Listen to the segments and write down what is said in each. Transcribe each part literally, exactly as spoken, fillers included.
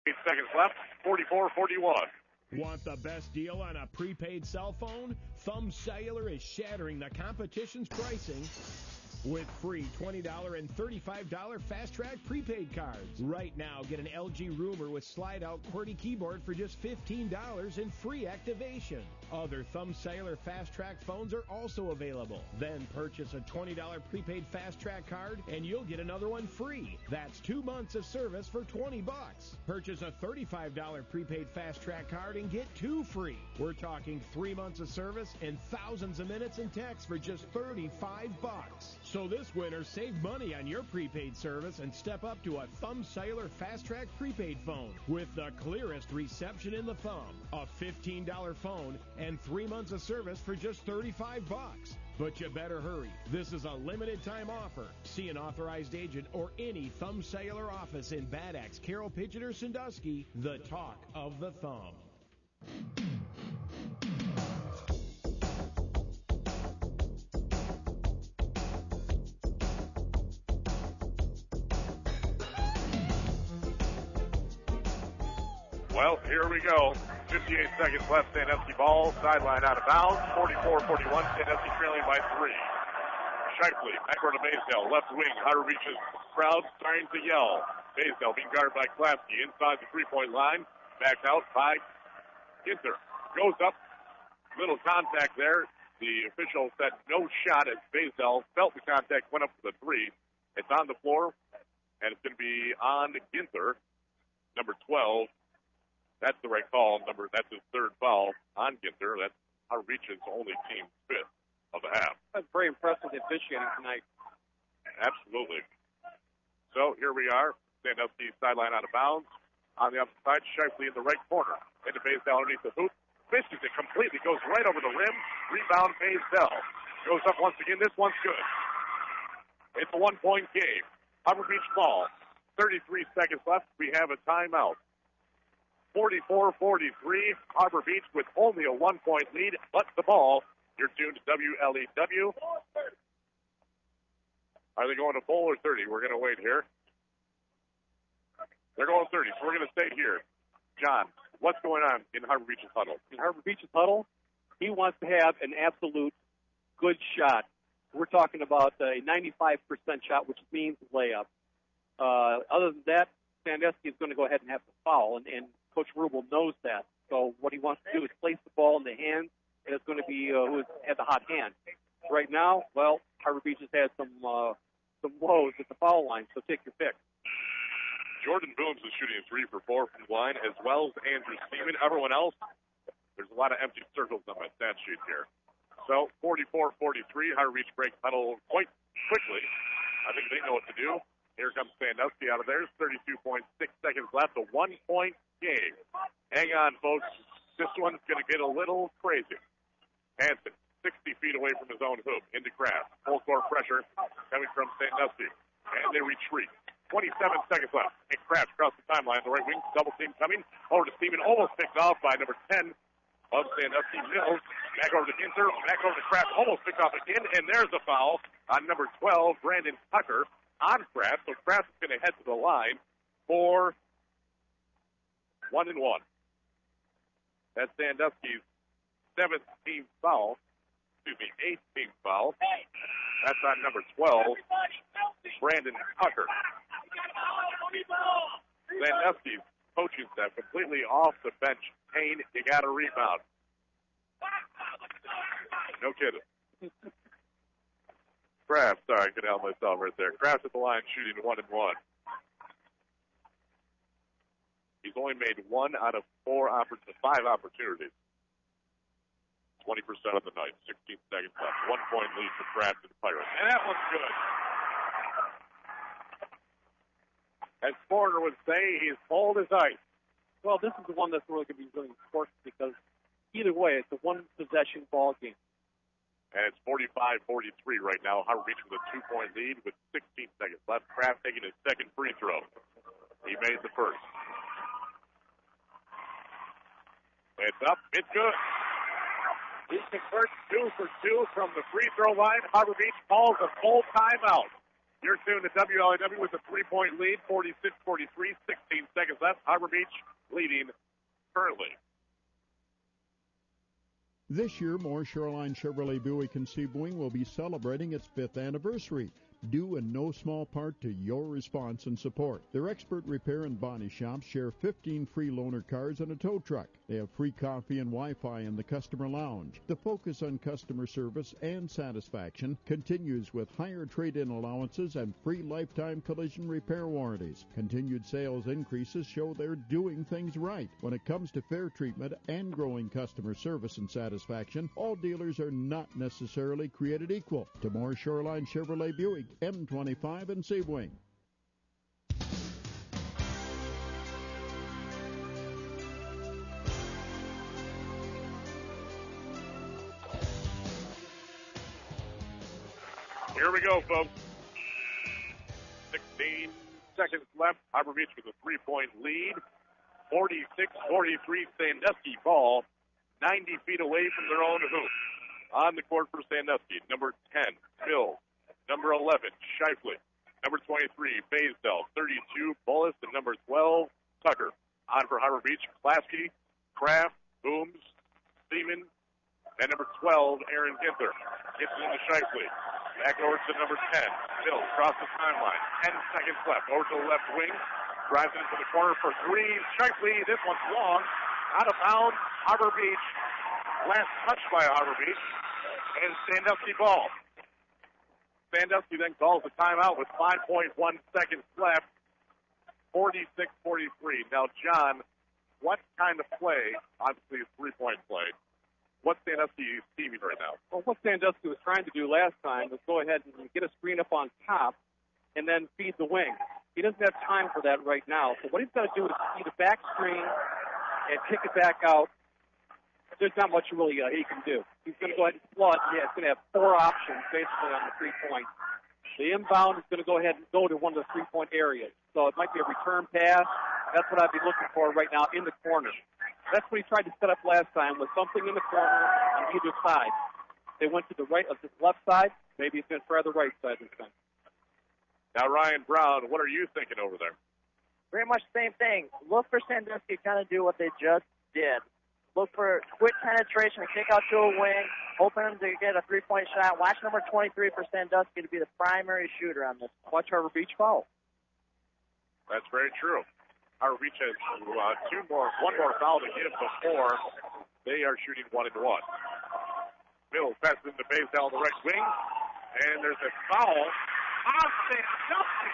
Eight seconds left, forty-four forty-one. Want the best deal on a prepaid cell phone? Thumb Cellular is shattering the competition's pricing with free twenty dollars and thirty-five dollars Fast Track prepaid cards. Right now, get an L G Rumor with slide-out QWERTY keyboard for just fifteen dollars and free activation. Other Thumb Cellular Fast Track phones are also available. Then purchase a twenty dollars prepaid Fast Track card and you'll get another one free. That's two months of service for twenty bucks. Purchase a thirty-five dollars prepaid Fast Track card and get two free. We're talking three months of service and thousands of minutes and texts for just thirty-five bucks. So this winter, save money on your prepaid service and step up to a Thumb Cellular Fast Track prepaid phone with the clearest reception in the thumb. A fifteen dollars phone and three months of service for just thirty-five bucks. But you better hurry. This is a limited time offer. See an authorized agent or any Thumb Cellular office in Bad Axe, Carroll, Pigeon, or Sandusky. The talk of the thumb. Well, here we go. fifty-eight seconds left. Sandusky ball, sideline out of bounds. forty-four forty-one. Sandusky trailing by three. Shifley, back over to Baysdale. Left wing. Hunter reaches. Crowd starting to yell. Baysdale being guarded by Klasky. Inside the three-point line. Backed out by Ginter. Goes up. Little contact there. The official said no shot as Baysdale felt the contact, went up for the three. It's on the floor, and it's going to be on Ginter, number twelve. That's the right call. Number, that's his third foul on Ginter. That's Hunter Beach's only team fifth of the half. That's very impressive officiating tonight. Absolutely. So here we are. Sandusky sideline out of bounds. On the opposite side, Shifley in the right corner. Into Baysdale underneath the hoop. Misses it completely. Goes right over the rim. Rebound Baysdale. Goes up once again. This one's good. It's a one-point game. Harbor Beach ball. thirty-three seconds left. We have a timeout. forty-four forty-three, Harbor Beach with only a one-point lead, but the ball. You're tuned to W L E W. Are they going to full or thirty? We're going to wait here. They're going thirty, so we're going to stay here. John, what's going on in Harbor Beach's huddle? In Harbor Beach's huddle, he wants to have an absolute good shot. We're talking about a ninety-five percent shot, which means layup. Uh, other than that, Sandusky is going to go ahead and have to foul, and, and Coach Rubel knows that. So what he wants to do is place the ball in the hands, and it's going to be uh, who has the hot hand. Right now, well, Harbor Beach has had some uh, some woes at the foul line, so take your pick. Jordan Booms is shooting a three for four from the line, as well as Andrew Seaman. Everyone else, there's a lot of empty circles on my stat sheet here. So forty-four forty-three, Harbor Beach breaks huddle quite quickly. I think they know what to do. Here comes Sandusky out of there. thirty-two point six seconds left. A one-point game. Hang on, folks. This one's going to get a little crazy. Hanson, sixty feet away from his own hoop. Into Kraft. Full court pressure coming from Sandusky. And they retreat. twenty-seven seconds left. And Kraft across the timeline. The right wing, double team coming. Over to Steven. Almost picked off by number ten of Sandusky. Mills. Back over to Ginter. Back over to Kraft. Almost picked off again. And there's a foul on number twelve, Brandon Tucker. On Kraft, so Kraft is going to head to the line for one and one. That's Sandusky's seventh team foul. Excuse me, eighth team foul. That's on number twelve, Brandon Tucker. Sandusky's coaching staff completely off the bench. Payne, you got a rebound. No kidding. Kraft, sorry, I could help myself right there. Kraft at the line shooting one and one. He's only made one out of four opportunities, five opportunities. twenty percent of the night, sixteen seconds left. One point lead for Kraft and the Pirates. And that one's good. As Sporter would say, he's cold as ice. Well, this is the one that's really going to be really important because either way, it's a one-possession ball game. And it's forty-five forty-three right now. Harbor Beach with a two-point lead with sixteen seconds left. Kraft taking his second free throw. He made the first. It's up. It's good. He converts two for two from the free throw line. Harbor Beach calls a full timeout. You're tuned to W L A W with a three-point lead, forty-six forty-three, sixteen seconds left. Harbor Beach leading currently. This year, Moore Shoreline Chevrolet Buick and Sebring will be celebrating its fifth anniversary, due in no small part to your response and support. Their expert repair and body shops share fifteen free loaner cars and a tow truck. They have free coffee and Wi-Fi in the customer lounge. The focus on customer service and satisfaction continues with higher trade-in allowances and free lifetime collision repair warranties. Continued sales increases show they're doing things right. When it comes to fair treatment and growing customer service and satisfaction, all dealers are not necessarily created equal. To Moore Shoreline Chevrolet Buick, M twenty-five and Sebring. Here we go, folks. sixteen seconds left. Harbor Beach with a three-point lead. forty-six forty-three Sandusky ball. ninety feet away from their own hoop. On the court for Sandusky. Number ten, Bill. Number eleven, Shifley. Number twenty-three, Baysdell. thirty-two, Bullis. And number twelve, Tucker. On for Harbor Beach, Klasky, Kraft, Booms, Seaman, and number twelve, Aaron Ginther. Gets it into Shifley. Back over to number ten, Bill. Across the timeline. ten seconds left. Over to the left wing. Drives it into the corner for three. Shifley, this one's long. Out of bounds, Harbor Beach. Last touch by Harbor Beach. And Sandusky ball. Sandusky then calls a timeout with five point one seconds left. forty-six forty-three. Now, John, what kind of play, obviously a three-point play, what's Sandusky scheming right now? Well, what Sandusky was trying to do last time was go ahead and get a screen up on top and then feed the wing. He doesn't have time for that right now. So what he's going to do is feed a back screen and kick it back out. There's not much really uh, he can do. He's going to go ahead and flood. Yeah, it's going to have four options basically on the three-point. The inbound is going to go ahead and go to one of the three-point areas. So it might be a return pass. That's what I'd be looking for right now in the corner. That's what he tried to set up last time, with something in the corner on either side. They went to the right of the left side. Maybe he's going to try the right side this time. Now, Ryan Brown, what are you thinking over there? Pretty much the same thing. Look for Sandusky to kind of do what they just did. Look for quick penetration, kick out to a wing, hoping to get a three-point shot. Watch number twenty-three for Sandusky to be the primary shooter on this. Watch Harbor Beach foul. That's very true. Harbor Beach has uh, two more, one more foul to give before they are shooting one and one. Mills passes into Baysdale on the right wing, and there's a foul on Sandusky.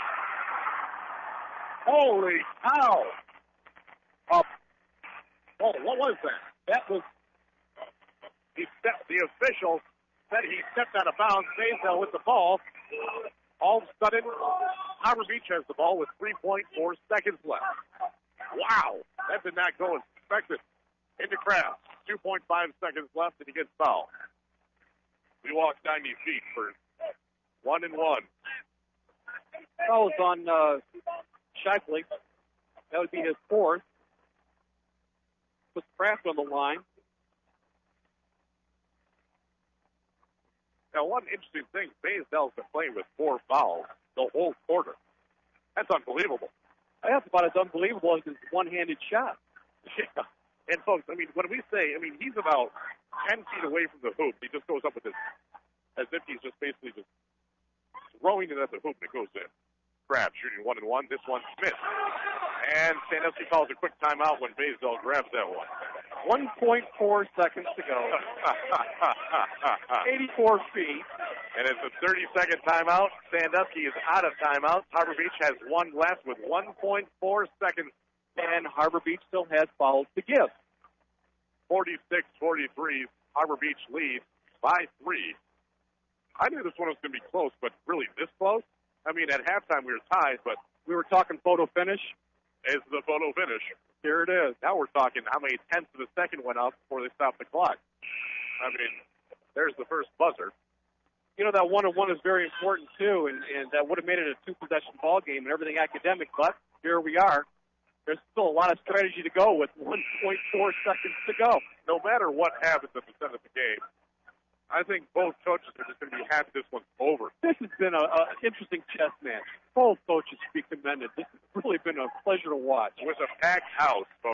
Holy cow! Up. Oh, what was that? That was, he stepped, the official said he stepped out of bounds. Baysdale with the ball. All of a sudden, Harbor Beach has the ball with three point four seconds left. Wow, that did not go as expected. Into Kraft, two point five seconds left, and he gets fouled. We walk ninety feet for one and one. Fouls on uh, Shifley. That would be his fourth. With Kraft on the line. Now, one interesting thing, Baysdale's been playing with four fouls the whole quarter. That's unbelievable. That's about as unbelievable as his one-handed shot. Yeah. And, folks, I mean, when we say, I mean, he's about ten feet away from the hoop. He just goes up with this as if he's just basically just throwing it at the hoop and it goes in. Kraft shooting one and one. This one, Smith. And Sandusky calls a quick timeout when Baysdale grabs that one. one point four seconds to go. eighty-four feet. And it's a thirty-second timeout. Sandusky is out of timeout. Harbor Beach has one left with one point four seconds. And Harbor Beach still has fouls to give. forty-six forty-three. Harbor Beach leads by three. I knew this one was going to be close, but really this close? I mean, at halftime we were tied, but we were talking photo finish. Is the photo finish. Here it is. Now we're talking how many tenths of a second went up before they stopped the clock. I mean, there's the first buzzer. You know, that one-on-one is very important, too, and, and that would have made it a two-possession ball game and everything academic, but here we are. There's still a lot of strategy to go with one point four seconds to go. No matter what happens at the end of the game, I think both coaches are just going to be happy this one's over. This has been an interesting chess match. Both coaches should be commended. This has really been a pleasure to watch. With a packed house, folks.